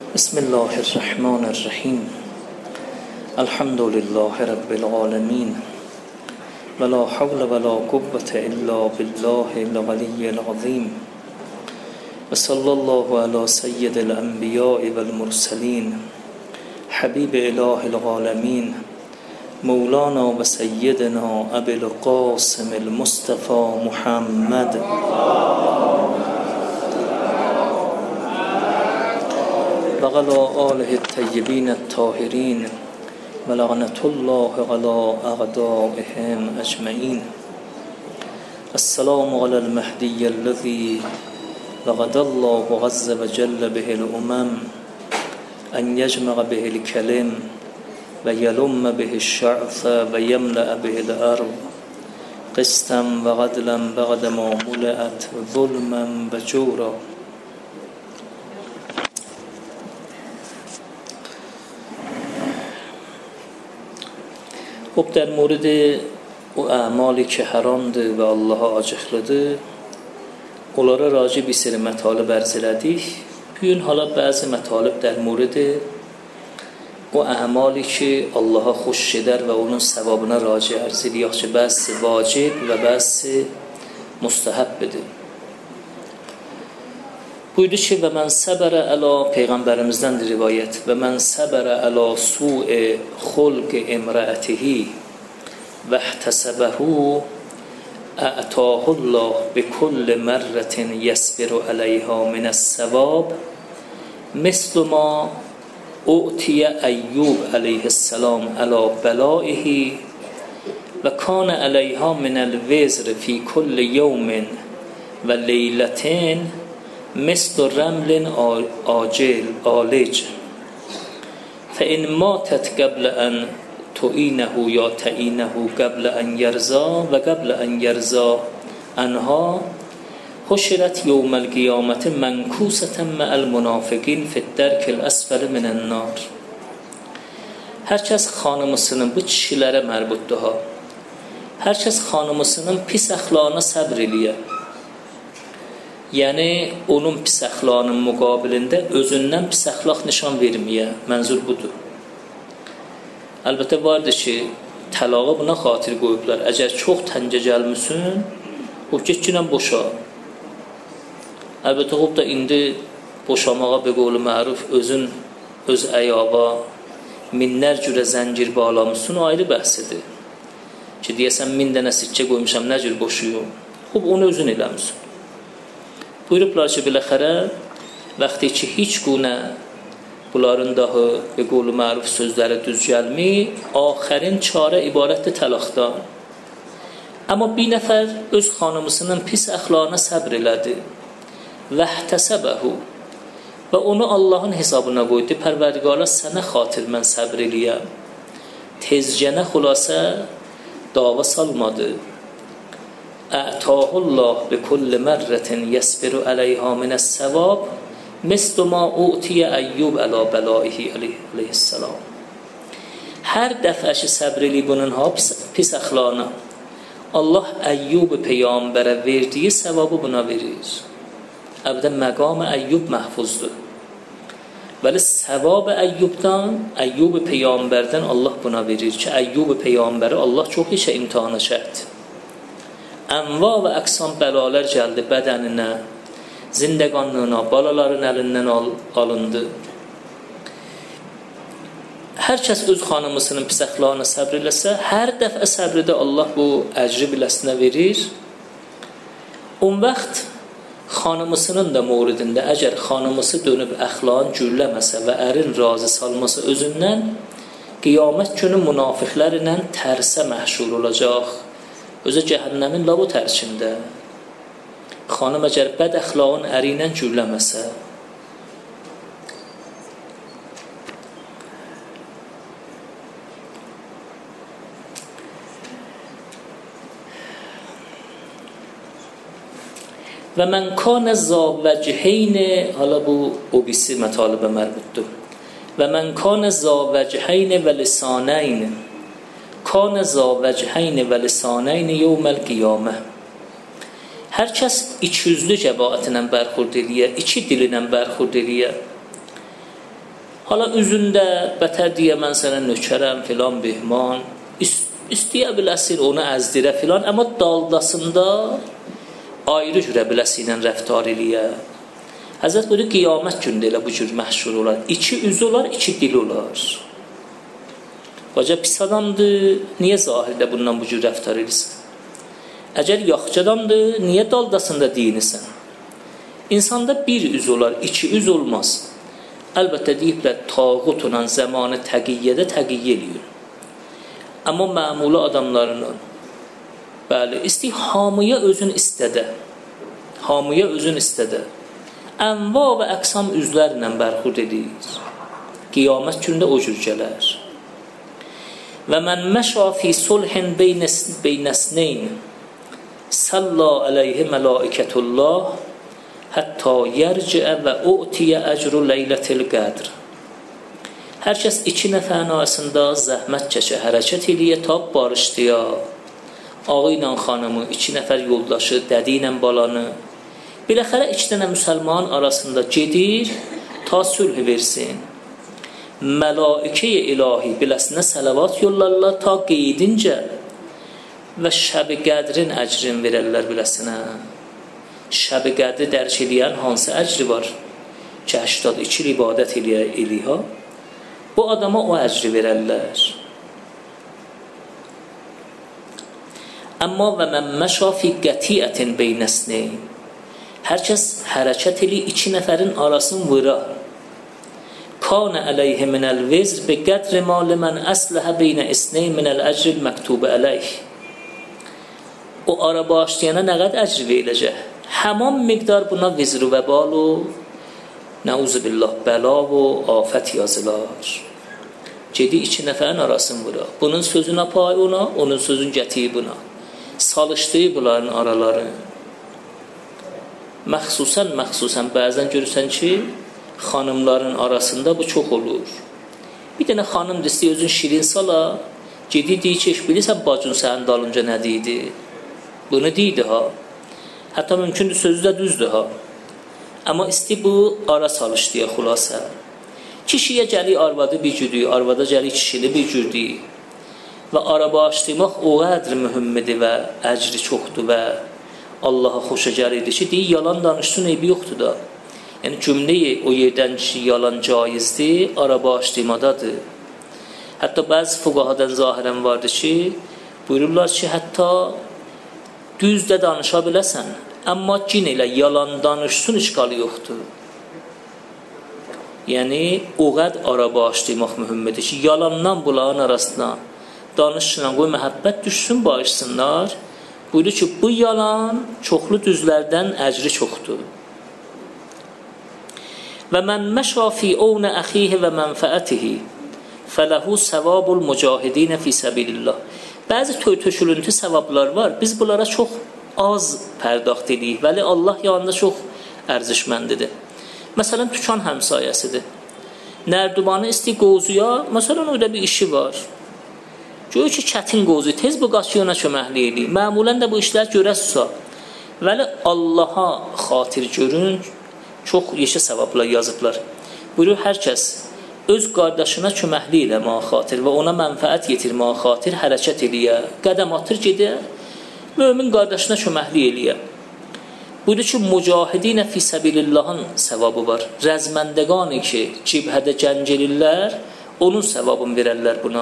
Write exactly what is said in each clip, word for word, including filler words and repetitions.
بسم الله الرحمن الرحیم. الحمد لله رب العالمین ولا حول ولا قوة الا بالله العلی العظیم و صلی الله علی سید الانبیاء والمرسلین حبیب اله العالمین مولانا و سیدنا ابی القاسم المصطفى محمد و علی آله الطیبین الطاهرین و لعنة الله علی اعدائهم اجمعین. السلام علی المهدی الذی وعد الله عز وجل به الامم ان یجمع به الکلم و یلم به الشعث و یملأ به الارض قسطا و عدلا بعد ما ملئت ظلما و جورا. خب در مورد o اعمالی که haramdır və Allaha acıqlıdır, onlara raci bir seri mətalib ərz elədik. Bugün hala bəzi mətalib در مورد o اعمالی که Allaha xoş edər və onun savabına raci ərz edirik ki, bəzi vacib və bəzi müstəhəbdir. Buyurdu ki, və mən səbərə əla, Peyğəmbərimizdən rivayət, və mən səbərə əla su'e xulq imrəətihi və ihtəsəbəhu ətahullah bi kulli mərrətin yəsbiru əleyha minəs-səvab mislu ma u'tiyə Əyyub əleyhissalam əla bəlaihi və kanə əleyha minəl-vizr fi kulli yevmin və leylətin مثل رمل آجل آلج فإن ماتت قبل أن تعينه یا تعينه قبل أن يرضى وقبل أن يرضى عنها حشرت يوم القيامة منكوسة مع المنافقين في الدرك الأسفل من النار. هرچه از خانمسının bu kişilərə mərbuddur ha. Hərkəs xanımısının pis əxlaqına səbr eləyə. Yəni onun pis əxlaqının müqabilində özündən pis əxlaq nişan verməyə. Mənzur budur. Əlbəttə vardır ki, təlağa buna xatir qoyublar. Əgər çox təncə gəlmişsin, o getginən boşa. Əlbəttə xub da indi boşamağa be qolu məruf özün öz əyağa minlər cürə zəncir bağlamışsın, o ayrı bəhsidir. Ki deyəsən min dənə sikkə qoymuşam, nə cür boşuyum. Xub onu özün eləmişsin. Buyurublar ki, biləxərə, vəxti ki, heç qunə bunların dahi və qolu məruf sözləri düz gəlmi, axərin çarə ibarətdir təlaqdan. Amma bir nəfər öz xanımısının pis əxlaqına səbr elədi. Vəhtəsəbəhu və onu Allahın hesabına qoydu. Pərverdigara sənə xatir mən səbr eləyəm. Tezcənə xülasə dava salmadı. اعطاه الله بكل مرة يصبر عليها من الثواب مثل ما أوتي أيوب على بلائه علیه السلام. هر دفعش صبر لی bununha pis əxlaqına Allah Əyyub peyğəmbərə verdiyi savabı buna verir. Əbədə məqam Əyyub məhfuzdur. Vəli savab Əyyubdan, Əyyub peyğəmbərdən Allah buna verir ki, Əyyub peyğəmbəri Allah çox işə imtihana çəkdi. Ənva və əqsam bəlalar gəldi bədəninə, zindəqanlığına, balaların əlindən al, alındı. Hər kəs öz xanımısının pis əxlaqına səbr eləsə, hər dəfə səbridə Allah bu əcri biləsinə verir. On vaxt xanımısının da mövridində, əgər xanımısı dönüb əxlaqın gürləməsə və ərin razı salması özündən, qiyamət günü münafiqlər ilə tərsə məhşur olacaq. Özü cəhənnəmin labu tərkində. Xanım əgər bəd əxlaqın əri ilə gürləməsə, و من کان ذا وجهین، حالا bu o birisi mətalibə mərbuddur. و من کان ذا وجهین و لسانین کان ذا وجهین و لسانین یوم القیامه. Hər kəs iki yüzlü cəbaətinə bərxurd eləyə, iki dilinə bərxurd eləyə. Hala üzündə bətər deyə mən sənə nökərəm filan behman, istəyə biləsin onu əzdirə filan, amma daldasında ayrı cürə biləsinlə rəftar eləyə. Həzrət buyuruyor, qiyamət gündə elə bu cür məhşur olar. İki üz olar, iki dil olar. Qoca pis adamdır, niyə zahirdə bundan bu cür rəftar edirsən? Əgər yaxşı adamdır, niyə daldasında deyinirsən? İnsanda bir üz olar, iki üz olmaz. Əlbəttə deyiblər, tağutla zamanı təqiyyədə təqiyyə eləyir. Amma məmulu adamlarının, bəli, isti hamıya özün istədə, hamıya özün istədə, ənva və əqsam üzlərlə bərxud edir. Qiyamət gündə o cür gələr. Və mən məşa fi sulhin beynəsneyn, səlla əleyhi mələikətullah, hətta yerciə və u'tiyə əcru leylətil qədr. Hər kəs iki nəfərin arasında zəhmət çəkə, hərəkət eləyə, tab barışdıya. Ağı ilə xanımı, iki nəfər yoldaşı, dədi ilə balanı. Biləxərə iki dənə müsəlman arasında gedir, ta sülh versin. Mələikə-i ilahi biləsinə sələvat yollarlar ta qeydincə və şəb-i qədrin əcrin verərlər biləsinə. Şəb-i qədri dərk eləyən hansı əcri var ki, həştad iki il ibadət eləyə, bu adama o əcri verərlər. Amma və mən məşa fi qətiyyətin beynəsneyn, hər kəs hərəkət eli iki nəfərin arasını vıra. Kanə əleyhi minəl vizr bi qədri malı mən əsləhə beynə isneyn minəl əcril məktubə əleyh. O ara bağışlayana nə qədər əcri veriləcək? Həman miqdar buna vizr və balu, nəuzubillah, bəla və afət yazılar. Gedi iki nəfərin arasını vura. Bunun sözünə pay ona, onun sözün gətiyi buna. Salışdığı bunların araları. Məxsusən, məxsusən bəzən görürsən ki, xanımların arasında bu çox olur. Bir dənə xanım desə, özün şirin sala, gedi deyir ki, bilirsən bacın sənin dalınca nə deydi? Bunu deydi ha. Hətta mümkündür, sözü də düzdür ha. Amma isti bu ara salışdıya xülasə. Kişiyə gəli arvadı bir cürdür, arvada gəli kişini bir cürdür. Və ara bağışlaymaq o qədr mühümmidir və əcri çoxdur və Allaha xoşa gəlidir ki, deyir, yalan danışsın, eybi yoxdur da. Yəni cümləyi o yerdən ki, yalan caizdir, ara bağışlaymadadır. Hətta bəzi fuqahadan zahirən vardır ki, buyururlar ki, hətta düz də danışa biləsən, amma cin ilə yalan danışsın, işqalı yoxdur. Yəni, o qəd ara bağışlaymaq mühümmidir ki, yalandan bunların arasına danışsınlar, qoy məhəbbət düşsün, bağışsınlar. Buyurur ki, bu yalan çoxlu düzlərdən əcri çoxdur. Və mən məşa fi ownə əxihi və mənfəətihi fələhu səvabul mücahidinə fi səbilillah. Bəzi töy-töşülüntü səvablar var, biz bunlara çox az pərdaxt edirik, vəli Allah yanında çox ərzişməndidir. Məsələn, tükan həmsayəsidir. Nərdubanı isti qozuya, məsələn, orada bir işi var. Gör ki, çətin qozu, tez bu qaçı ona köməkli edir. Məmulən də bu işlər görəsə, vəli Allaha xatir görün, çox yeşə səvablar yazıblar. Buyurur, hər kəs öz qardaşına köməkli eləməyə xatir və ona mənfəət yetirməyə xatir hərəkət eləyə, qədəm atır gedə, mömin qardaşına köməkli eləyə. Buyurur ki, mücahidinə fi səbilillahın səvabı var. Rəzməndəqani ki, cibhədə cəng elirlər, onun səvabını verərlər buna.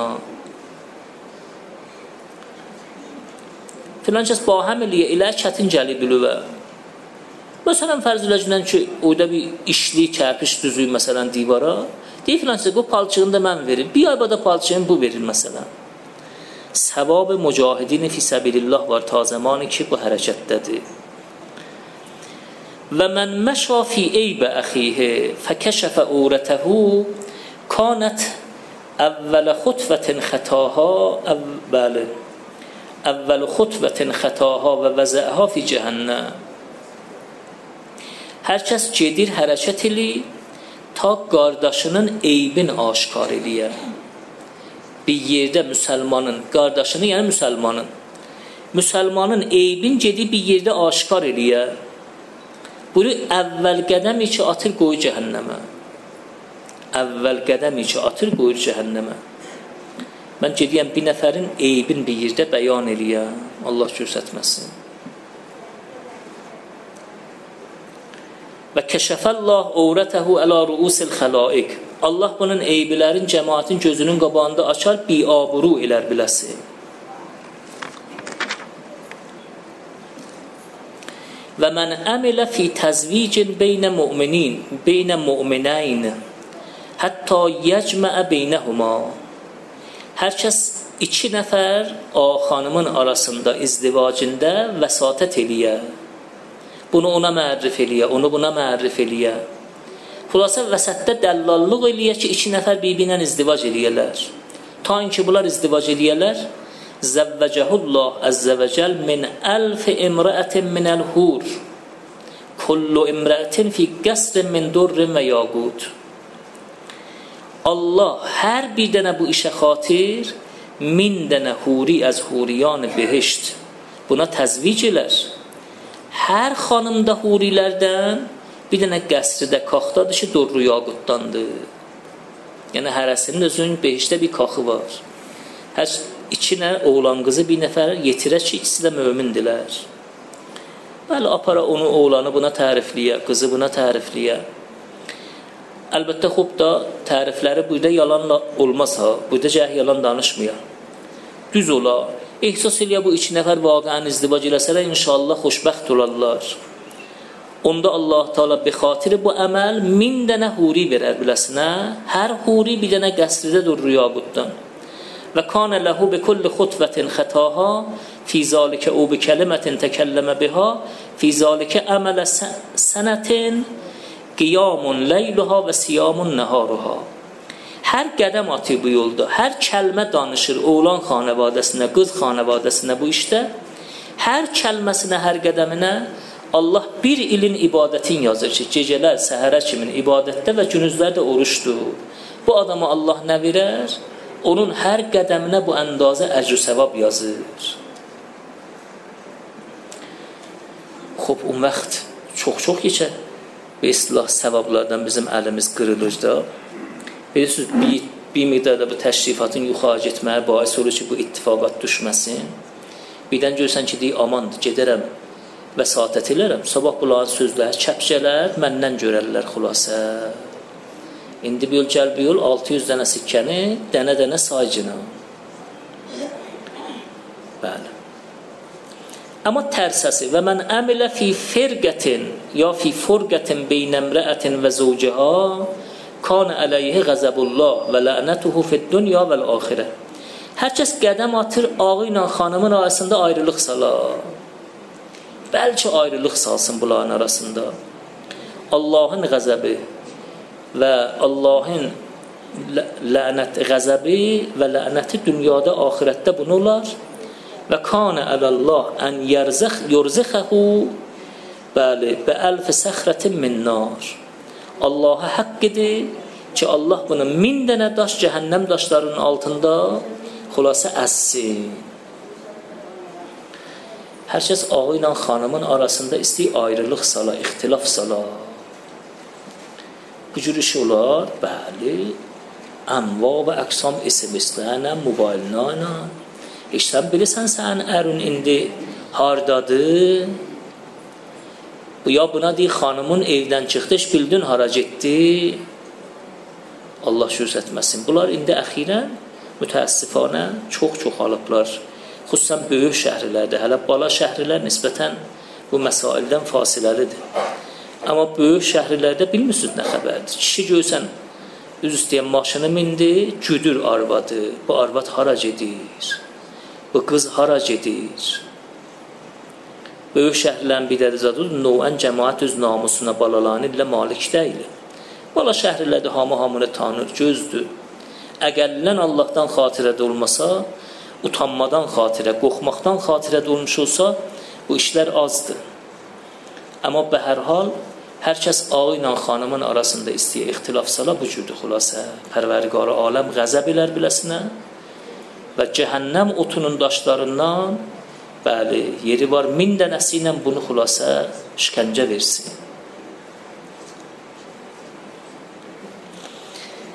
Filan kəs bahəm eləyə, elə çətin gəli bilüvə. Məsələn, fərzüləcdən ki, orada bir işli, kərpiş düzüyü, məsələn, divara, deyir filan kəsə, bu palçığını da mən verir, bir ay bada palçığını bu verir, məsələn. Səvab-ı mücahidin fi səbilillah var ta zamanı ki, bu hərəkətdədir. Və mən məşa fi eybə əxihi fəkəşəfə urətəhu kanət əvvələ xutvətin xətaha əvvəli əvvəli xutvətin xətaha və vəzəha fi cəhənnə. Hər kəs gedir, hərəkət eləyir, ta qardaşının eybin aşkar eləyə. Bir yerdə müsəlmanın, qardaşını, yəni müsəlmanın, müsəlmanın eybin gedib bir yerdə aşkar eləyə. Buyur, əvvəl qədəmi ki, atır qoyu cəhənnəmə. əvvəl qədəmi ki atır qoyur cəhənnəmə. Mən gediyəm bir nəfərin eybin bir yerdə bəyan eləyəm. Allah göstərməsin. Və kəşəfəllah əvrətəhu əla ruusil xəlaiq. Allah bunun eybilərin cəmaətin gözünün qabağında açar, biaburu elər biləsi. Və mən əmilə fi təzvicin beynə mu'minin, beynə mu'minəyn, hətta yəcməə beynəhuma. Hər kəs iki nəfər o xanımın arasında izdivacında vəsatət eləyə. Bunu ona mərrif eləyə, onu buna mərrif eləyə. Xülasə vəsətdə dəllallıq eləyə ki, iki nəfər bir-birinə izdivac eləyələr. Ta ki bunlar izdivac eləyələr, zəvvəcəhullah əzzə və cəl min əlfi imrəətin minəl hur, kullu imrəətin fi qəsrin min durrin və yaqut. Allah hər bir dənə bu işə xatir min dənə huri az huriyan behişt buna təzvic elər. Hər xanımda hurilərdən bir dənə qəsridə kaxdadır ki, durru yaqutdandır. Yəni hərəsinin özünün behişdə bir kaxı var. Hər iki nə oğlan qızı bir nəfər yetirər ki, ikisi də mömindilər. Bəli, apara onu oğlanı buna tərifliyə, qızı buna tərifliyə. Əlbəttə, xub da tərifləri burada yalanla olmaz ha. Burada cəh yalan danışmıyor. Düz ola. Ehsas eləyə bu iki nəfər vaqəən izdivac eləsələr, inşallah xoşbəxt olarlar. Onda Allah Teala bi xatiri bu əməl min dənə huri verər biləsinə. Hər huri bir dənə qəsridə durur yaqutdan. Və kanə ləhu bi kulli xutbətin xətaha fi zalikə o bi kəlimətin təkəlləmə biha fi zalikə əmələ sənətin qiyamun leyluha və siyamun nəharuha. Hər qədəm atı bu yolda, hər kəlmə danışır oğlan xanavadəsinə, qız xanavadəsinə bu işdə. Hər kəlməsinə, hər qədəminə Allah bir ilin ibadətin yazır ki, gecələr, səhərə kimin ibadətdə və günüzlərdə oruçdur. Bu adama Allah nə verər? Onun hər qədəminə bu əndazə əcr-ü səvab yazır. Xob, o vaxt çox-çox keçər. Bir istilah səvablardan bizim əlimiz qırılır da. Bilirsiniz, bir, bir miqdarda bu təşrifatın yuxarı getməyə bais olur ki, bu ittifaqat düşməsin. Birdən görsən ki, deyir, amandır, gedərəm, vəsatət elərəm. Sabah bunların sözləri, kəpcələr məndən görərlər xülasə. İndi bir yol, gəl bir yol, altı yüz dənə sikkəni, dənə-dənə saycına. Bəli. Amma tərsəsi və mən əmilə fi firqətin ya fi furqətin beynəmrəətin və zovcəha kan əleyhi qəzəbullah və lənətuhu fid dünya vəl axirə. Hər kəs qədəm atır, ağı ilə xanımın arasında ayrılıq salar. Bəlkə ayrılıq salsın bunların arasında. Allahın qəzəbi və Allahın lənət qəzəbi və lənəti dünyada, axirətdə bunu olar. Və kan əlallah ən yurzəxəhu bəli bə əlf səxrətin min nar. Allaha haqq edir ki, Allah bunu min dənə daş cəhənnəm daşlarının altında xülasə əssin. Hər kəs ağı ilə xanımın arasında istəyir ayrılıq sala, ixtilaf sala. Bu cür iş olar, bəli, ənva və əqsam esimistlərlə, mobillərlə. Heç sən bilirsən sən ərin indi hardadır? Ya buna deyir, xanımın evdən çıxdı, bildin hara getdi. Allah göstərməsin. Bunlar indi əxirən mütəəssifanə çox-çox alıblar. Xüsusən böyük şəhərlərdə, hələ bala şəhərlər nisbətən bu məsaildən fasiləlidir. Amma böyük şəhərlərdə bilmirsiniz nə xəbərdir. Kişi görsən, üz istəyən maşını mindi, güdür arvadı. Bu arvad hara gedir? Bu qız hara gedir? Böyük şəhərlərin bir dərəcədir, noən cəmaət öz namusuna balalarını ilə malik deyil. Bala şəhərlərdə hamı hamını tanır, gözdür. Əgəllən Allahdan xatirədə olmasa, utanmadan xatirə, qorxmaqdan xatirədə olmuş olsa, bu işlər azdır. Amma bə hər hal, hər kəs ağı ilə xanımın arasında istəyə ixtilaf sala bu cürdür xülasə. Pərvərdigarı aləm qəzəb elər biləsinə və cəhənnəm otunun daşlarından bəli, yeri var, min dənəsi ilə bunu xülasə şikəncə versin.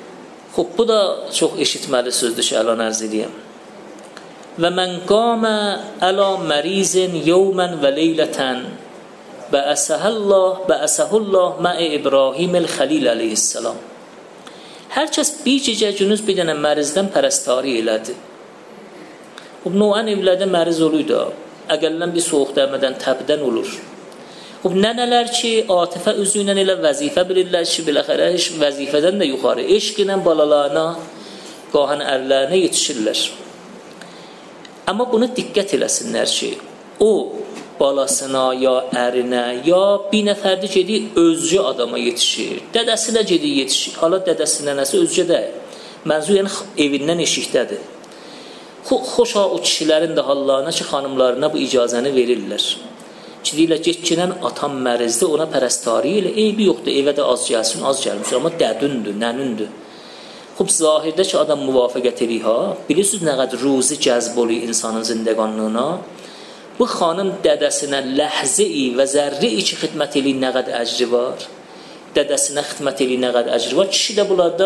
Xub, bu da çox eşitməli sözdür ki, əlan ərz edəyəm. Və mən qamə əla mərizin yevmən və leylətən və əsəhəllah və əsəhullah mə'i İbrahimil Xəlil əleyhissalam. Hər kəs bir gecə günüz bir dənə mərizdən pərəstari elədi. Bu noən evlərdə məriz oluydu. Əgəldən bir soğuq dərmədən təbdən olur. Bu nənələr ki, atifə üzü ilə elə vəzifə bilirlər ki, biləxərə vəzifədən də yuxarı eşq ilə balalarına, qahan ərlərinə yetişirlər. Amma bunu diqqət eləsinlər ki, o balasına, ya ərinə, ya bir nəfərdə gedi özcü adama yetişir. Dədəsinə gedi yetişir. Hala dədəsinə nəsə özcə də. Mənzur yəni evindən eşikdədir. Xoşa o kişilərin də hallarına ki, xanımlarına bu icazəni verirlər. Ki, deyirlər, geçkinən atam mərizdir, ona pərəstari elə, eybi yoxdur, evə də az gəlsin, az gəlmişdir, amma dədündür, nənündür. Xub, zahirdə ki, adam müvafəqət edir, ha, bilirsiniz nə qədər ruzi cəzb olur insanın zindəqanlığına. Bu xanım dədəsinə ləhzə-i və zərri-i ki, xidmət eləyir, nə qədər əcri var. Dədəsinə xidmət eləyir, nə qədər əcri var. Kişi də bunlarda,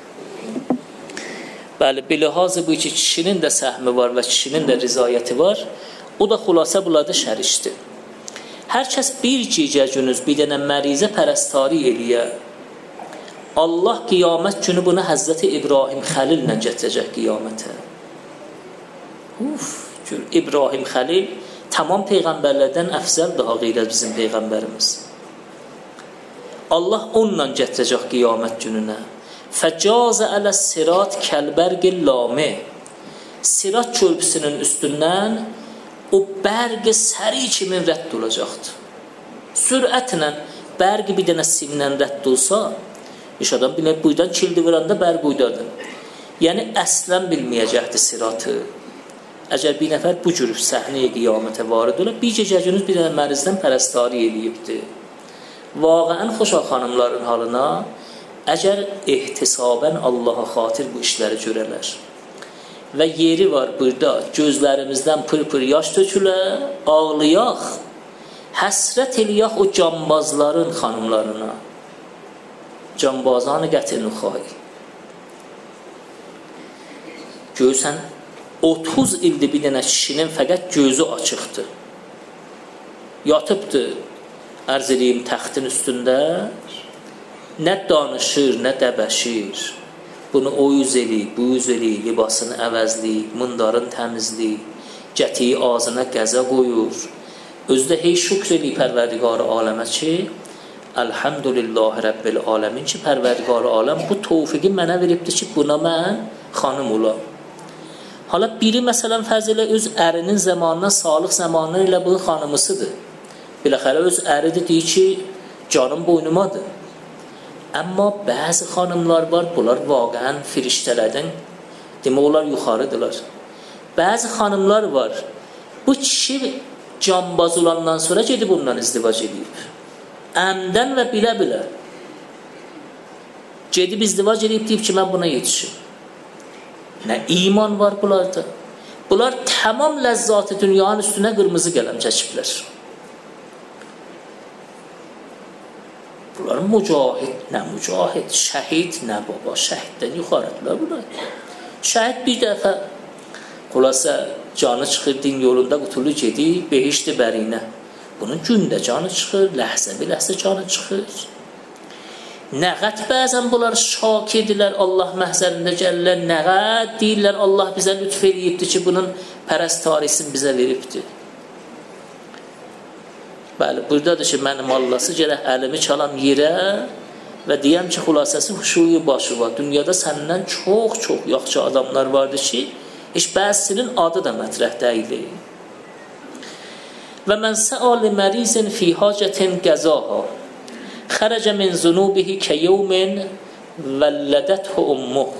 bəli, bilihazı bu ki, kişinin də səhmi var və kişinin də rizayəti var. O da xülasə bunlarda şərişdir. Hər kəs bir gecə günüz bir dənə mərizə pərəstari eləyə. Allah qiyamət günü bunu Həzrəti İbrahim Xəlillə gətirəcək qiyamətə. Uf, gör, İbrahim Xəlil tamam peyğəmbərlərdən əfzəl daha qeyrət bizim peyğəmbərimiz. Allah onunla gətirəcək qiyamət gününə. Fəcazə ələ sirat kəlbərgi lame. Sirat körpüsünün üstündən o bərqi səri kimi rədd olacaqdır. Sürətlə bərqi bir dənə simlə rədd olsa, iş adam bilmək, buydan kildi vuranda bərq uydadır. Yəni, əslən bilməyəcəkdir siratı. Əgər bir nəfər bu cür səhnəyə qiyamətə varid olar, bir gecəcünüz bir dənə mərizdən pərəstari eləyibdir. Vaqəən xoşa xanımların halına, əgər ehtisabən Allaha xatir bu işləri görələr. Və yeri var burada, gözlərimizdən pır-pır yaş tökülə, ağlayaq, həsrət eləyək o cambazların xanımlarına. Cambazanı gətirin xay. Görsən, otuz ildir bir dənə kişinin fəqət gözü açıqdır. Yatıbdır, ərz edeyim, təxtin üstündə, nə danışır, nə dəbəşir. Bunu o yüz eləyib, bu yüz eləyib, libasını əvəzləyib, mındarın təmizləyib, gətiyi ağzına qəzə qoyur. Özü də hey şükr eləyib pərverdigarı aləmə ki, Əlhamdülillahi Rəbbil aləmin ki, pərverdigarı aləm bu tövfiqi mənə veribdir ki, buna mən xanım olam. Hala biri məsələn fərz elə öz ərinin zamanına, sağlıq zamanı ilə bu xanımısıdır. Biləxərə öz əridir, deyir ki, canım boynumadır. Amma bəzi xanımlar var, bunlar vaqəən firiştələrdən, demək olar yuxarıdırlar. Bəzi xanımlar var, bu kişi cambaz olandan sonra gedib ondan izdivac edib. Əmdən və bilə-bilə. Gedib izdivac edib, deyib ki, mən buna yetişim. Nə iman var bunlarda? Bunlar tamam ləzzatı dünyanın üstünə qırmızı qələm çəkiblər. Bunlar mücahid, nə mücahid, şəhid, nə baba, şəhiddən yuxarıdırlar bunlar. Şəhid bir dəfə xülasə canı çıxır din yolunda qutulu gedir, behişti bərinə. Bunun gündə canı çıxır, ləhzə bir ləhzə canı çıxır. Nəqət bəzən bunlar şak edirlər, Allah məhzərində gəlirlər, nəqət deyirlər, Allah bizə lütf eləyibdir ki, bunun pərəstarisini bizə veribdir. Bəli, buradadır ki, mənim Allahsı gələk əlimi çalam yerə və deyəm ki, xülasəsi huşuyu başı var. Dünyada səndən çox-çox yaxşı adamlar vardır ki, heç bəzisinin adı da mətrəh deyilir. Və mən səali mərizin fi hacətin qəzaha xərəcə min zunubihi kəyevmin vəllədəthu ummuh.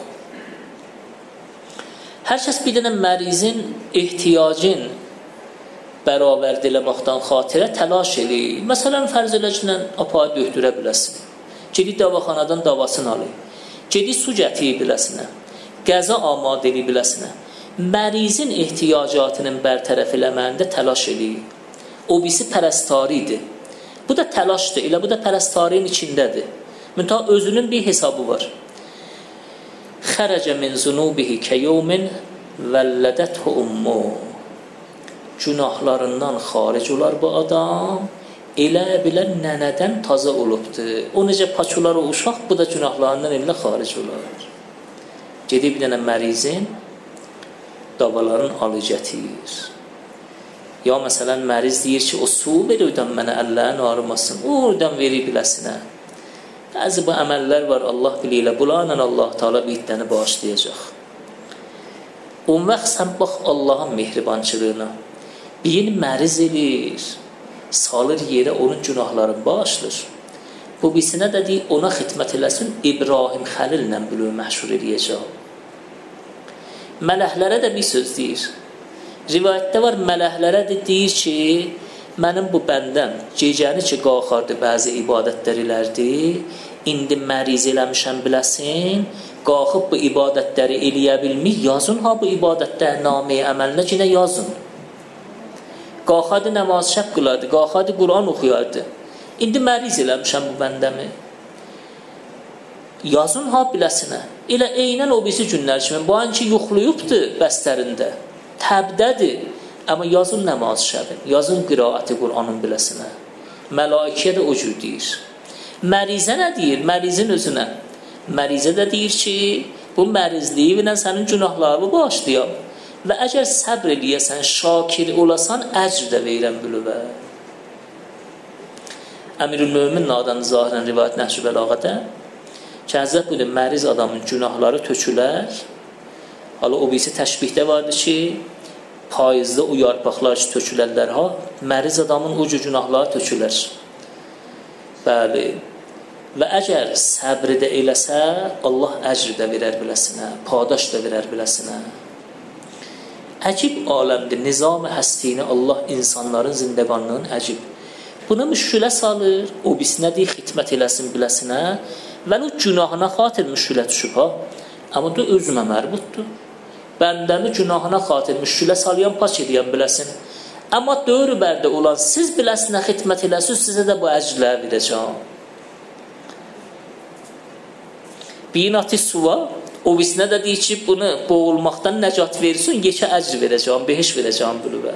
Hər kəs bir dənə mərizin ehtiyacın bərabər diləməkdən xatirə təlaş eləyir. Məsələn, fərz eləcəklə apayı döktürə biləsin. Gedi davaxanadan davasını alır. Gedi su gətirir biləsinə. Qəza amadeli biləsinə. Mərizin ehtiyacatının bərtərəf eləməyində təlaş eləyir. O birisi pərəstaridir. Bu da təlaşdır. Elə bu da pərəstarinin içindədir. Müntəha özünün bir hesabı var. خرج من ذنوبه كيوم ولدته امه. Günahlarından xaric olar bu adam, elə bilə nənədən taza olubdur. O necə pak olar o uşaq, bu da günahlarından elə xaric olar. Gedib bir dənə mərizin davaların alı gətir. Ya məsələn məriz deyir ki, o su verirdən mənə əllərin ağrımasın, oradan verir biləsinə. Bəzi bu əməllər var, Allah bililə, bunlarla Allah Teala bir iddəni bağışlayacaq. O vaxt sən bax Allahın mehribançılığına. Birini məriz edir, salır yerə, onun günahlarını bağışlar. Bu birisine də deyir, ona xidmət eləsin, İbrahim Xəlillə bülü məşhur eləyəcək. Mələklərə də bir söz deyir. Rivayətdə var, mələklərə də deyir ki, mənim bu bəndəm gecəni ki, qalxardı bəzi ibadətlər ilərdi, indi məriz eləmişəm biləsin, qalxıb bu ibadətləri eləyə bilmir, yazın ha bu ibadətlər nameyi əməlinə ki, nə yazın. Qalxadı namaz şəb qılardı, qalxadı Quran oxuyardı. İndi məriz eləmişəm bu bəndəmi. Yazın ha biləsinə. Elə eynən o birisi günlər kimi, bu an ki, yoxluyubdur bəstərində, təbdədir. Amma yazın namaz şəbin, yazın qiraəti Quranın biləsinə. Mələikə də o cür deyir. Mərizə nə deyir? Mərizin özünə. Mərizə də deyir ki, bu mərizliyi ilə sənin günahlarını bağışlayam. Və əgər səbr eləyəsən, şakir olasan, əcr də verirəm bülüvə. Əmirül-Mömin adını zahirən rivayət Nəhc-ü Bəlağədə ki, Həzrət budur, məriz adamın günahları tökülər. Hala o birisi təşbihdə vardı ki, payızda o yarpaqlar ki, tökülərlər ha, məriz adamın o cür günahları tökülər. Bəli. Və əgər səbri də eləsə, Allah əcr də verər biləsinə, padaş da verər biləsinə. Əcib aləmdir, nizam-ı həstiyini Allah insanların zindəqanlığın əcib. Buna müşkülə salır, o bisinə deyir, xidmət eləsin biləsinə və o günahına xatir müşkülə düşüb ha. Amma da özümə mərbutdur. Bəndəmi günahına xatir müşkülə salayan, paç eləyən biləsin. Amma dövrü bərdə olan siz biləsinə xidmət eləsiniz, sizə də bu əcrlər verəcəm. Bir nati suva, o bisinə də deyir ki, bunu boğulmaqdan nəcat versin, yekə əcr verəcəm, behiş verəcəm bülübə.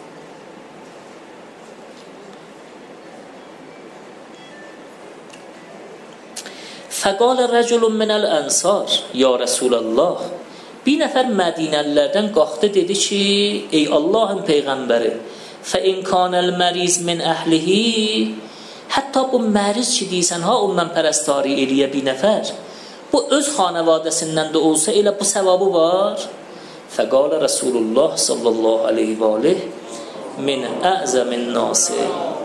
Fəqalə rəculun minəl ənsar, ya Rəsulallah. Bir nəfər Mədinəlilərdən qalxdı, dedi ki, ey Allahın Peyğəmbəri, fəin kanəl məriz min əhlihi, hətta bu məriz ki deysən, ha, ondan pərəstari eləyə bir nəfər, bu öz xanəvadəsindən də olsa, elə bu səvabı var. Fəqalə Rasulullah sallallahu aleyhi və aleyh, min əzəmin nasi,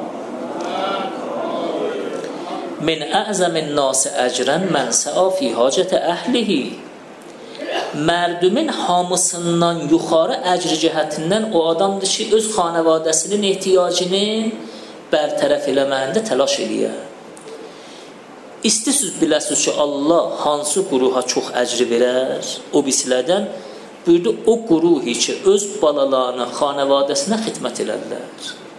min əzəmin nasi əcrən mən sə'a fi hacətə əhlihi. Mərdumin hamısından yuxarı əcr cəhətindən o adamdır ki, öz xanəvadəsinin ehtiyacını bərtərəf eləməyində təlaş eləyər. İstisiz biləsiniz ki, Allah hansı quruha çox əcri verər, o bisilərdən buyurdu, o quruhi ki, öz balalarına, xanəvadəsinə xidmət elərlər.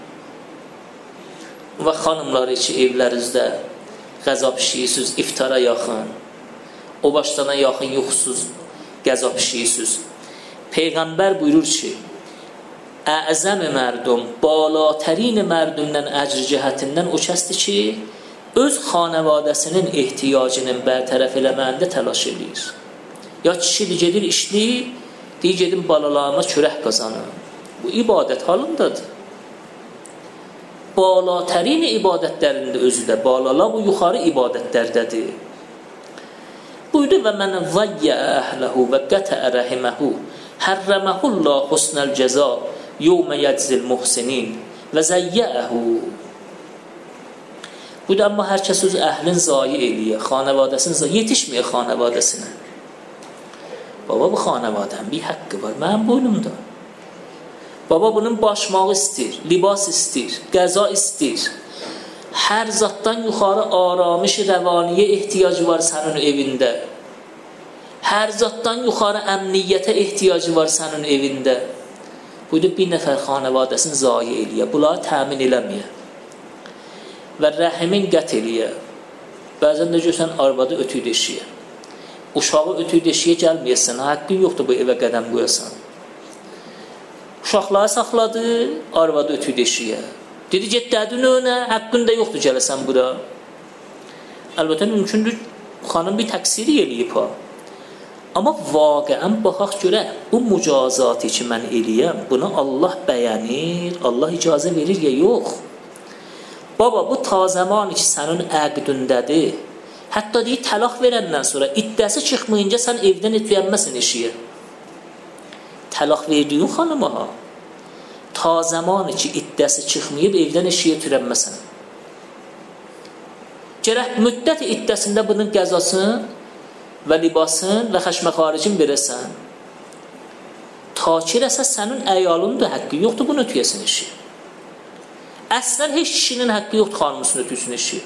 Və xanımları ki, evlərinizdə qəza pişiyirsiniz, iftara yaxın, o başlana yaxın yuxusuz qəza pişiyirsiniz. Peyğəmbər buyurur ki, əzəm mərdum, balatərin mərdumdən əcr cəhətindən o kəsdir ki, öz xanəvadəsinin ehtiyacının bərtərəf eləməyində təlaş edir. Ya kişidir, gedir işləyir, deyir, gedim balalarına çörək qazanır. Bu ibadət halındadır. Balatərin ibadətlərində özü də, balala bu yuxarı ibadətlərdədir. Buyurdu və mən vayyə əhləhu və qətə rəhiməhu hərrəməhullah husnəl cəza yevmə yəczil muhsinin və zəyyəhu. Buyurdu, amma hər kəs öz əhlin zayi eləyir, xanəvadəsini zayi, yetişməyir xanəvadəsinə. Baba, bu xanəvadənin bir haqqı var, mənim boynumda. Baba, bunun başmağı istir, libas istir, qəza istir. Hər zatdan yuxarı aramış rəvaniyə ehtiyacı var sənin evində. Hər zatdan yuxarı əmniyyətə ehtiyacı var sənin evində. Buydu, bir nəfər xanəvadəsini zayi eləyə, bunları təmin eləməyə. Və rəhimin qət eləyə. Bəzən də görsən, arvadı ötüy deşiyə. uşağı ötüy deşiyə gəlməyəsən, haqqın yoxdur bu evə qədəm qoyasan. Uşaqları saxladı, arvadı ötüy deşiyə. Dedi, get dədin önə, haqqın da yoxdur gələsən bura. Əlbəttə, mümkündür, xanım bir təqsiri eləyib ha. Amma vaqiən baxaq görək, bu mücazatı ki, mən eləyəm, buna Allah bəyənir, Allah icazə verir ya yox. Baba, bu ta zamanı ki, sənin əqdündədir. Hətta deyir, təlaq verəndən sonra iddəsi çıxmayınca sən evdən etməyənməsin eşiyə. Təlaq verdiyin xanıma ha. Ta zamanı ki, iddəsi çıxmayıb evdən eşiyə türənməsən. Gərək müddət iddəsində bunun qəzasın və libasın və xəşmə xaricin verəsən. Ta ki, rəsə sənin əyalının da haqqı yoxdur, bunu ötüyəsin eşiyə. Əslən, heç kişinin haqqı yoxdur, xanımısını ötüysün eşiyə.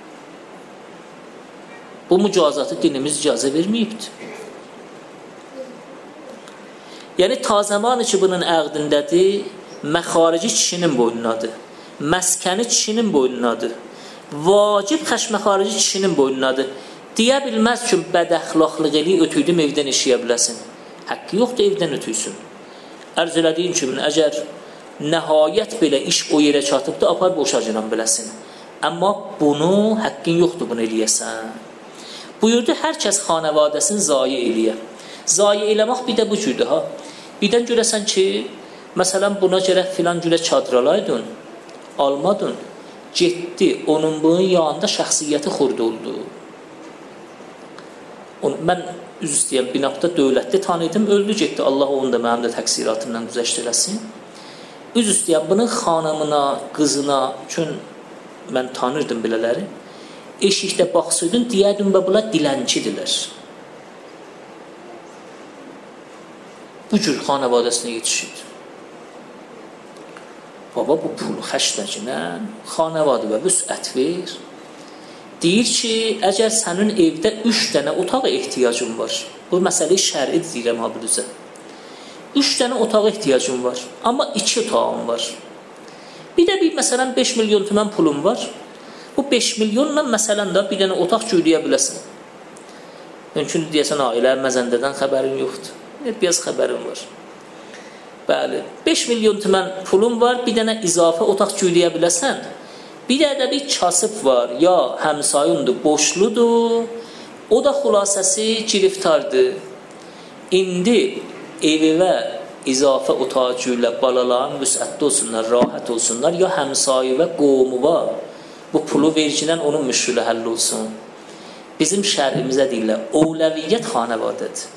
Bu mücazatı dinimiz icazə verməyibdir. Yəni, ta zamanı ki, bunun əqdindədir, məxarici kişinin boynunadır, məskəni kişinin boynunadır, vacib xəşmə xarici kişinin boynunadır. Deyə bilməz ki, bədəxlaqlıq eli ötüydüm, evdən eşiyə biləsin. Haqqı yoxdur, evdən ötüysün. Ərz elədiyin kimi, əgər nəhayət belə iş o yerə çatıbdır, apar boşacılan biləsin. Amma bunu, haqqın yoxdur, bunu eləyəsən. Buyurdu, hər kəs xanəvadəsini zayi eləyə. Zayi eləmək bir də bu cürdür, ha. Birdən görəsən ki, məsələn, buna gərək filan cürə çadralaydın, almadın, getdi, onun bunun yanında şəxsiyyəti xurd oldu. Mən üz istəyəm, binaqda dövlətli tanıydım, öldü getdi, Allah onun da mənim də təqsiratımdan düzəşdirəsin. Üz istəyəm, bunun xanımına, qızına, üçün mən tanırdım belələri, eşikdə baxsaydın, deyərdin və bunlar dilənçidirlər. Bu cür xanəvadəsinə yetişir. Baba, bu pul xəşləcinə xanəvadə və vüsət ver. Deyir ki, əgər sənin evdə üç dənə otağa ehtiyacın var, bu məsələyi şəri deyirəm ha bilüzə. Üç dənə otağa ehtiyacın var, amma iki otağın var. Bir də bir, məsələn, beş milyon tümən pulun var. Bu beş milyonla məsələn də bir dənə otaq cürdəyə biləsən. Mümkün deyəsən, ailə məzəndədən xəbərin yoxdur. Biraz xəbərin var. Bəli, beş milyon tümən pulun var, bir dənə izafə otaq cürdəyə biləsən. Bir də bir kasıb var, ya həmsayundur, boşludur, o da xülasəsi giriftardır. İndi evivə izafə otaq cürlə balaların vüsətdə olsunlar, rahat olsunlar, ya həmsayivə qomuva bu pulu vergilən onun müşkülü həll olsun. Bizim şərrimizə deyirlər, ovləviyyət xanəvadədir.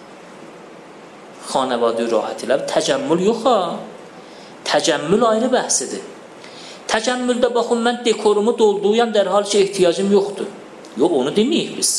Xanəvadı rahat elə, təcəmmül yox ha. Təcəmmül ayrı bəhsidir. Təcəmmüldə baxın, mən dekorumu dolduyam, dərhal ki, ehtiyacım yoxdur. Yox, onu deməyik biz.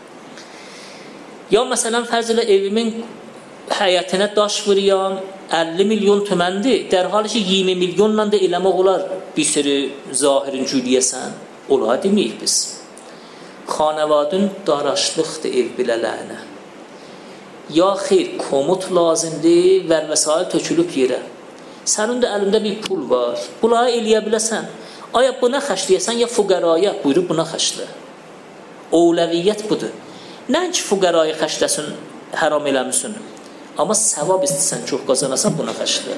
Ya məsələn, fərz elə evimin həyətinə daş vuruyam, əlli milyon tüməndir, dərhal ki, iyirmi milyonla da eləmək olar bir sürü zahirin cüdiyəsən. Ola deməyik biz. Xanəvadın daraşlıqdır ev bilələyinə. Ya xeyr, komut lazımdır, vəl-vəsail tökülüb yerə. Sənin də əlində bir pul var, bunları eləyə biləsən. Aya buna xəşləyəsən, ya fuqəraya, buyurub buna xəşlə. Ovləviyyət budur. Nəinki fuqəraya xəşləsin, həram eləmişsin. Amma səvab istəsən, çox qazanasan, buna xəşlə.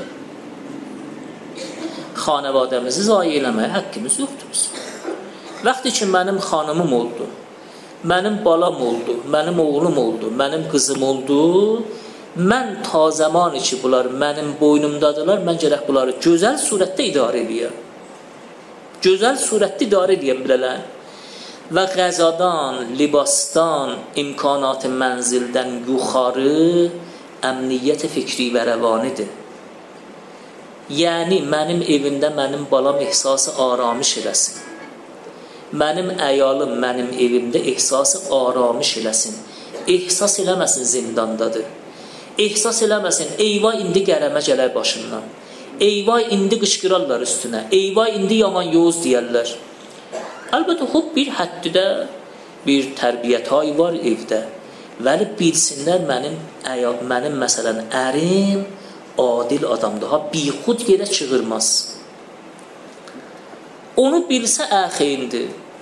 Xanəvadəmizi zayi eləməyə haqqımız yoxdur. Vaxtı ki, mənim xanımım oldu, mənim balam oldu, mənim oğlum oldu, mənim qızım oldu, mən ta zamanı ki, bunlar mənim boynumdadılar, mən gərək bunları gözəl surətdə idarə edəyəm. Gözəl surətdə idarə edəyəm bilələn. Və qəzadan, libasdan, imkanat-ı mənzildən yuxarı əmniyyət-i fikri və rəvanidir. Yəni, mənim evimdə mənim balam ehsası aramış eləsin. Mənim əyalım mənim evimdə ehsası aramış eləsin. Ehsas eləməsin zindandadır. Ehsas eləməsin, eyvay indi qərəmə gələr başından. Eyvay indi qışqırarlar üstünə. Eyvay indi yaman yoz deyərlər. Əlbəttə, xub bir həddidə bir tərbiyyət hay var evdə. Vəli bilsinlər mənim, mənim məsələn ərim adil adamdır. Ha, bixud yerə çığırmaz. Onu bilsə əxeyindir.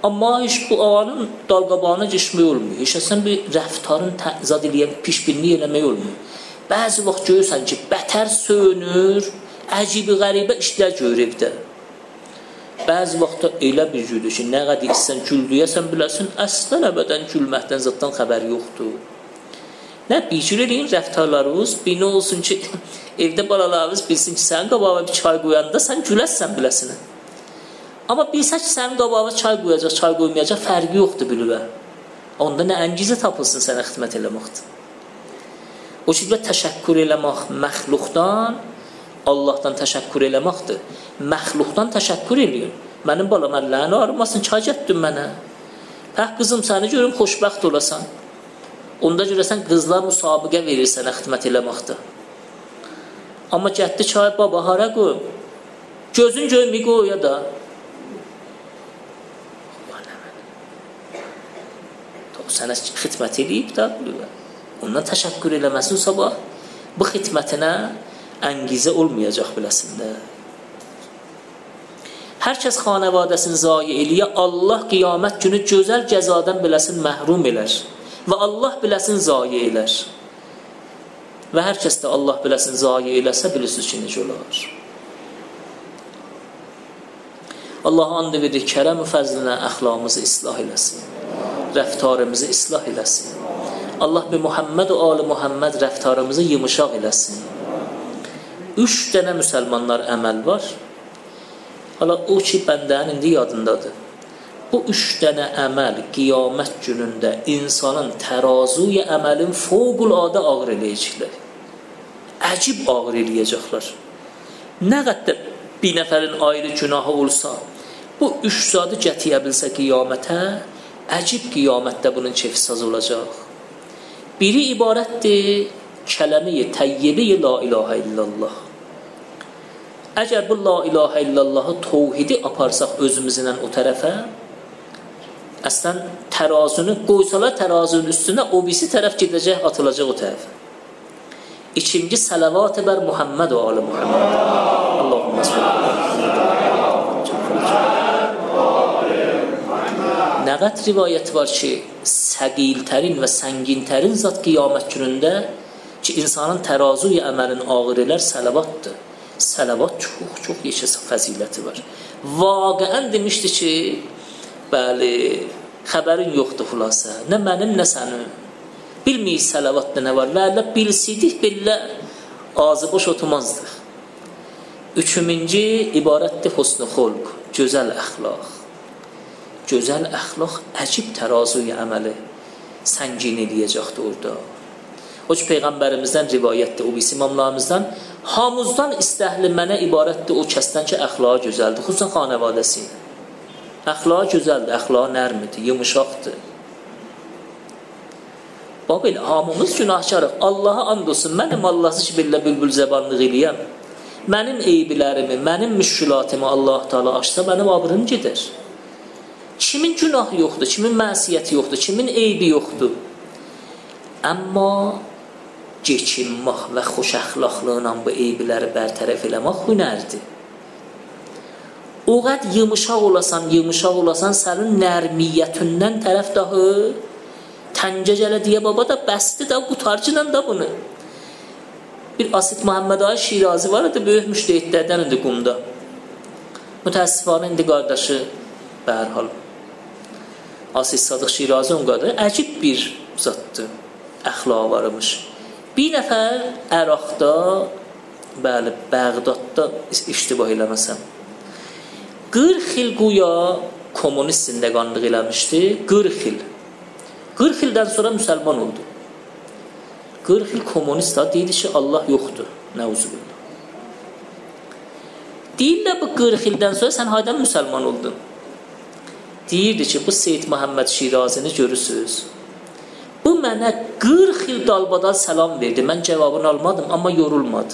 Amma heç bu ağanın dalqabağına keçmək olmuyor. Heç əsən bir rəftarın təzad eləyən, pişbinlik eləmək olmuyor. Bəzi vaxt görürsən ki, bətər söyünür, əcibi qəribə işlər görür evdə. Bəzi vaxtda elə bir gülür ki, nə qədər istəsən güldüyəsən biləsin, əslən əbədən gülməkdən zətdən xəbər yoxdur. Nə bir eləyin rəftarlarımız, bir nə olsun ki, evdə balalarımız bilsin ki, sənin qabağa bir çay qoyanda sən güləsən biləsin. Amma bilsə ki, sənin qabağa çay qoyacaq, çay qoymayacaq, fərqi yoxdur bilirə. Onda nə əngizə tapılsın sənə xidmət eləməkdir. O ki, təşəkkür eləmək məxluqdan, Allahdan təşəkkür eləməkdir. Məxluqdan təşəkkür eləyin. Mənim balam əllərini arımasın, çay gətdin mənə. Pək qızım, səni görüm, xoşbəxt olasan. Onda görəsən, qızlar müsabiqə verir sənə xidmət eləməkdir. Amma gətdi çay, baba, hara qoy? Gözün göymü qoya da. Sənə xidmət eləyib də, ondan təşəkkür eləməsin sabah. Bu xidmətinə əngizə olmayacaq biləsində. Hər kəs xanəvadəsini zayi eləyə, Allah qiyamət günü gözəl cəzadan biləsin məhrum elər. Və Allah biləsin zayi elər. Və hər kəs də Allah biləsin zayi eləsə, bilirsiniz ki, necə olar. Allah and verir, kərəm-i fəzlinə əxlaqımızı islah eləsin. Rəftarımızı islah eləsin. Allah bi Muhammed və Ali Muhammed rəftarımızı yumuşaq eləsin. Üç dənə müsəlmanlar əməl var. Hala o ki, bəndənin indi yadındadır. Bu üç dənə əməl qiyamət günündə insanın tərazuya əməlin fövqüladə ağır eləyəcəklər. Əcib ağır eləyəcəklər. Nə qədər bir nəfərin ayrı günahı olsa, bu üç zadı gətiyə bilsə qiyamətə, əcib qiyamətdə bunun kefsaz olacaq. Biri ibarətdir, kələmi-i təyyibi-i la ilahə illallah. Əgər bu la ilahə illallahı tevhidi aparsaq özümüzdən o tərəfə, əslən tərazunu qoysalar tərazunun üstünə, o birisi tərəf gedəcək, atılacaq o tərəfə. İkinci salavat-ı bər Muhammed və Ali Muhammed. Allahümme sallallahu. Nə qədər rivayət var ki, səqiltərin və sənginтərin zat qiyamət günündə ki, insanın tərazuy əməlin ağır elər salavatdır. Salavat çox-çox yeşə fəziləti var. Vaqəən demişdi ki, bəli, xəbərin yoxdur xülasə. Nə mənim, nə sənin. Bilməyik salavatda nə var. Və əllə bilsiydik, billə ağzı boş oturmazdıq. Üçüncü ibarətdir husn-u xulq, gözəl əxlaq. Gözəl əxlaq əcib tərazuy əməli səngin eləyəcəkdir orada. O ki, Peyğəmbərimizdən rivayətdir, o biz imamlarımızdan, hamuzdan istəhli mənə ibarətdir o kəsdən ki, əxlağı gözəldir, xüsusən xanəvadəsi ilə. Əxlağı gözəldir, əxlağı nərmidir, yumuşaqdır. Bax elə, hamımız günahkarıq. Allaha and olsun, mənim Allahsız ki, billə bülbül zəbanlıq eləyəm. Mənim eybilərimi, mənim müşkülatımı Allah Teala açsa, mənim abrım gedər. Kimin günahı yoxdur, kimin mənsiyyəti yoxdur, kimin eybi yoxdur. Amma geçinmək və xoş əxlaqlığına bu eybiləri bərtərəf eləmək hünərdir. O qəd yumuşaq olasan, yumuşaq olasan, sənin nərmiyyətindən tərəf dahi təncəcələ deyə baba da bəsdi də, qutarcıla da bunu. Bir Asid Muhammed Ay Şirazi var idi, böyük müştəhidlərdən idi qumda. Mütəəssifanə indi qardaşı bərhal. Asid Sadıq Şirazi onun qadarı əcib bir zatdır, əxlağı varmış. Bir nəfər Əraqda, bəli, Bəğdadda iştibah eləməsəm, qırx il quya komünist zindəqanlıq eləmişdi, qırx il. qırx ildən sonra müsəlman oldu. qırx il komünist da deyildi ki, Allah yoxdur. Nəuzubillah. Deyirlər bu qırx ildən sonra sən haydan müsəlman oldun. Deyirdi ki, bu Seyyid Muhammed Şirazini görürsünüz. Bu mənə qırx il dalbadan səlam verdi. Mən cavabını almadım, amma yorulmadı.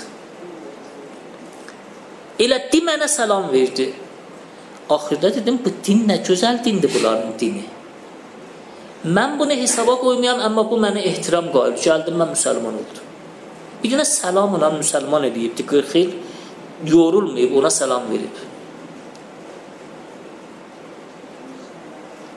Elə di mənə səlam verdi. Axırda dedim, bu din nə gözəl dindir bunların dini. Mən bunu hesaba qoymayam, amma bu mənə ehtiram qayıb. Gəldim, mən müsəlman oldum. Bir günə səlam olan müsəlman edibdi, qırx il yorulmayıb, ona səlam verib.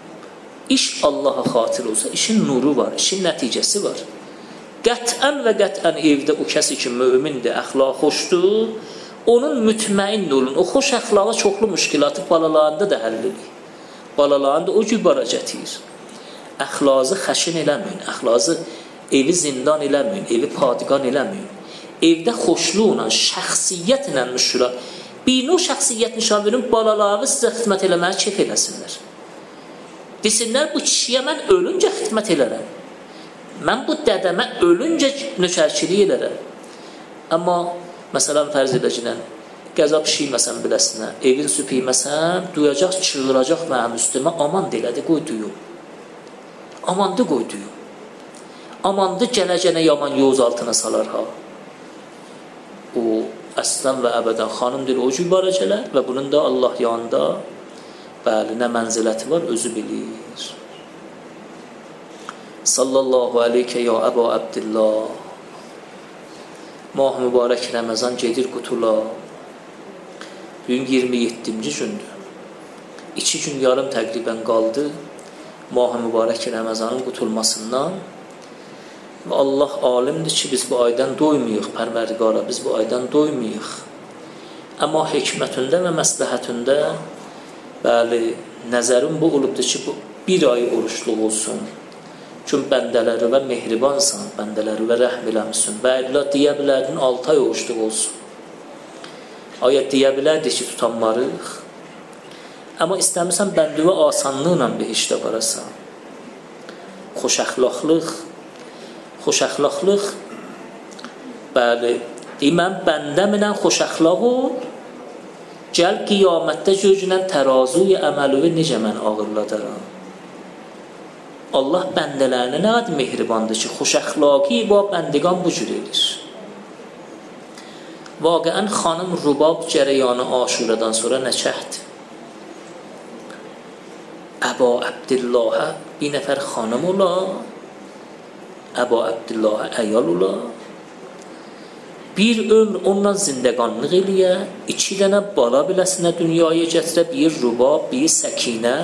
İş Allaha xatir olsa, işin nuru var, işin nəticəsi var. Qət'ən və qət'ən evdə o kəsi ki, mömindir, əxlaq xoşdur, onun mütməin olun. O xoş əxlaqa çoxlu müşkilatı balalarında da həll edir. Balalarında o gübaracətir. Əxlazı xəşin eləməyin, əxlazı evi zindan eləməyin, evi padiqan eləməyin. Evdə xoşluqla, şəxsiyyətlə müşkilat. Bir növ şəxsiyyət nişan verin, balaları sizə xidmət eləməyə keyf eləsinlər. Desinlər, bu kişiyə mən ölüncə xidmət elərəm. Mən bu dədəmə ölüncə nökərçilik elərəm. Amma, məsələn, fərz edəcəklə, qəza pişiyməsən biləsinə, evin süpiyməsən, duyacaq, çığıracaq mənim üstümə, aman delədi, qoy duyum. Amandı qoy duyum. Amandı gələcənə yaman yoz altına salar ha. O, əslən və əbədən xanımdır, o cübarəcələr və bunun da Allah yanında bəli, nə mənziləti var, özü bilir. Sallallahu aleykə ya Əbu Abdillah. Mah mübarək Ramazan gedir qutula. Bugün iyirmi yeddinci gündür. İki gün yarım təqribən qaldı Mah mübarək Ramazanın qutulmasından. Və Allah alimdir ki, biz bu aydan doymayıq, Pərverdigara, biz bu aydan doymayıq. Amma hikmətində və məsləhətində bəli, nəzərim bu olubdur ki, bu bir ay oruçluq olsun. Çünki bəndələri və mehribansan, bəndələri və rəhm eləmişsin. Və evlad deyə bilərdin, altı ay oruçluq olsun. Ayət deyə bilərdi ki, tutanmarıq. Amma istəmirsən bəndüvə asanlıqla bir işdə varasan. Xoş əxlaqlıq, xoş əxlaqlıq, bəli, deyim, mən bəndəmlə xoş əxlaq ol, gəl qiyamətdə görünən tərazuy əməlivi necə mən ağırladaram. Allah bəndələrinə nə qədər mehribandır ki, xoş əxlaqi bu bəndiqan bu cür edir. Vaqəən xanım Rubab cərəyanı Aşuradan sonra nəkəhdir. Əbu Abdillahə bir nəfər xanım ola, Əbu Abdillahə əyal ola, bir ömr ondan zindəqanlıq eləyə, iki dənə bala biləsinə dünyaya gətirə, bir Rubab, bir Səkinə.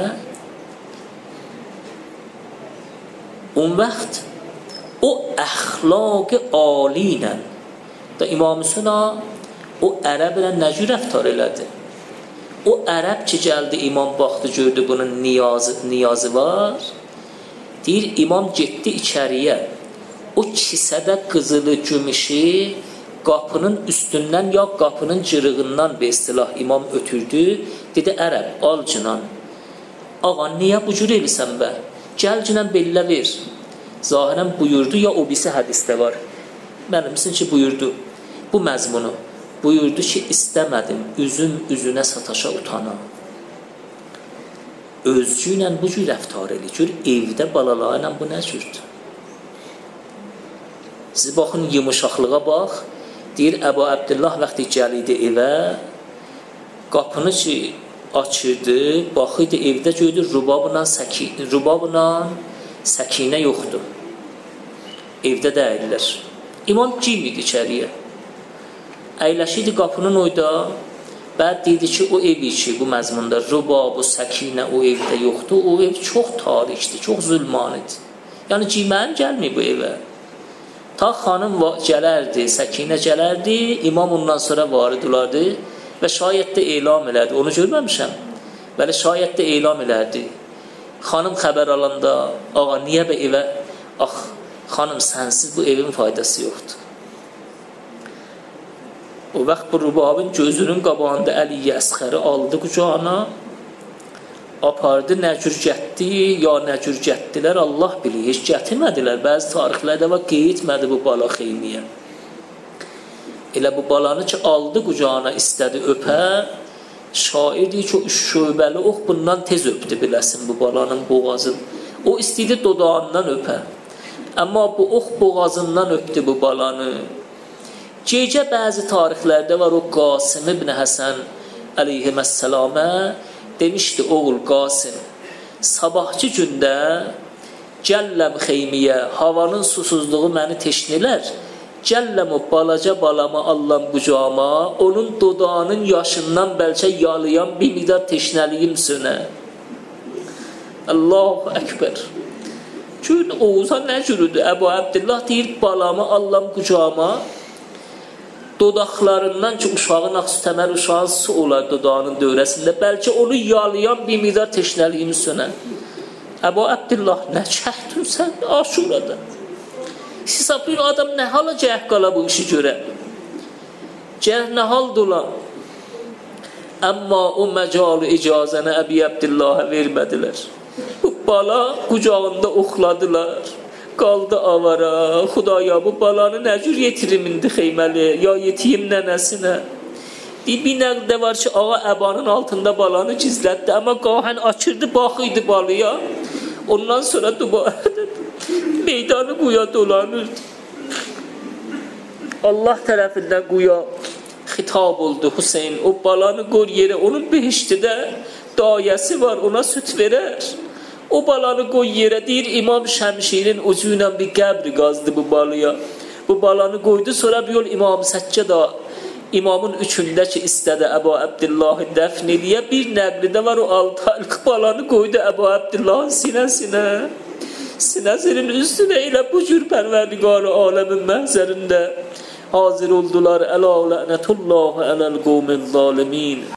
On vaxt o əxlaq-ı ali ilə da İmam Hüseyna o ərəb ilə nə cür rəftar elədi? O ərəb ki gəldi, imam baxdı, gördü bunun niyazı, niyazı var. Deyir, imam getdi içəriyə. O kisədə qızılı gümüşü qapının üstündən ya qapının cırığından bir istilah imam ötürdü. Dedi, ərəb, al cinan. Ağa, niyə bu cür elisən bə? Gəl cinan bellə ver. Zahirən buyurdu, ya o birisi hədisdə var. Mənimsin ki, buyurdu bu məzmunu. Buyurdu ki, istəmədim, üzüm üzünə sataşa utana. Özcü ilə bu cür rəftar edir. Gör, evdə balalarla bu nə cürdür? Siz baxın, yumuşaqlığa bax. Deyir, Əbu Abdillah vaxtı gəliydi evə, qapını ki, açırdı, baxıydı, evdə gördü, rubabla, səki, rubabla səkinə yoxdur. Evdə dəyirlər. İmam girmidi içəriyə. Əyləşiydi qapının oyda, bəd deydi ki, o evi ki, bu məzmunda rubab, səkinə o evdə yoxdur, o ev çox tarixdir, çox zulmanidir. Yəni, cimən gəlmir bu evə. Ta xanım gələrdi, səkinə gələrdi, imam ondan sonra varid olardı və şayət də elam elədi. Onu görməmişəm. Bəli, şayət də elam elədi. Xanım xəbər alanda, ağa, niyə bə evə? Ax, xanım, sənsiz bu evin faydası yoxdur. O vaxt bu rubabın gözünün qabağında Əli-i Əsxəri aldı qucağına, apardı, nə cür gətdi, ya nə cür gətdilər, Allah bilir, heç gətirmədilər. Bəzi tarixlərdə var, qeydmədi bu bala xeymiyə. Elə bu balanı ki, aldı qucağına, istədi öpə, şair deyir ki, o üç şöbəli ox bundan tez öpdü, biləsin, bu balanın boğazını. O istəydi dodağından öpə. Amma bu ox boğazından öpdü bu balanı. Gecə bəzi tarixlərdə var, o Qasım ibn Həsən əleyhissalamə demişdi, oğul Qasım, sabahçı gündə gəlləm xeymiyə, havanın susuzluğu məni teşnilər, gəlləm o balaca balama allam qucağıma, onun dodağının yaşından bəlkə yalayan bir miqdar teşnəliyim sönə. Allahu Ekber. Gün Oğuz'a nə cürüdür? Əbu Abdullah deyir, balamı allam qucağıma, dodaqlarından ki, uşağın axsı təməl uşağın su olar dodağının dövrəsində, bəlkə onu yalayan bir midar teşnəliyimi sönən. Əbu Abdullah, nə çəkdin sən Aşurada? Siz bir adam nə hala cəhq qala bu işi görə? Cəhq nə haldır ulan? Amma o məcalı icazəni Əbi Abdullah'a vermədilər. Bu bala qucağında oxladılar. Qaldı avara. Xudaya bu balanı nə cür yetirimindir xeyməli? Ya yetiyim nənəsinə? Bir nəqdə var ki, ağa əbanın altında balanı gizlətdi. Amma qahən açırdı, baxıydı balıya. Ondan sonra dua meydanı quya dolanırdı. Allah tərəfindən quya xitab oldu Hüseyin. O balanı qor yerə, onun behiştidə dayəsi var, ona süt verər. O balanı qoy yerə, deyir İmam Şəmşirin ucu ilə bir qəbri qazdı bu balıya. Bu balanı qoydu, sonra bir yol İmam Səccada İmamın üçündə ki istədi Əbu Abdullahı dəfn eləyə, bir nəqlidə var, o altı aylıq balanı qoydu Əbu Abdullahın sinəsinə. Sinəsinin üstünə elə bu cür pərverdigarı aləmin məhzərində hazır oldular. Əla lənətullah ələl qovmin zalimin.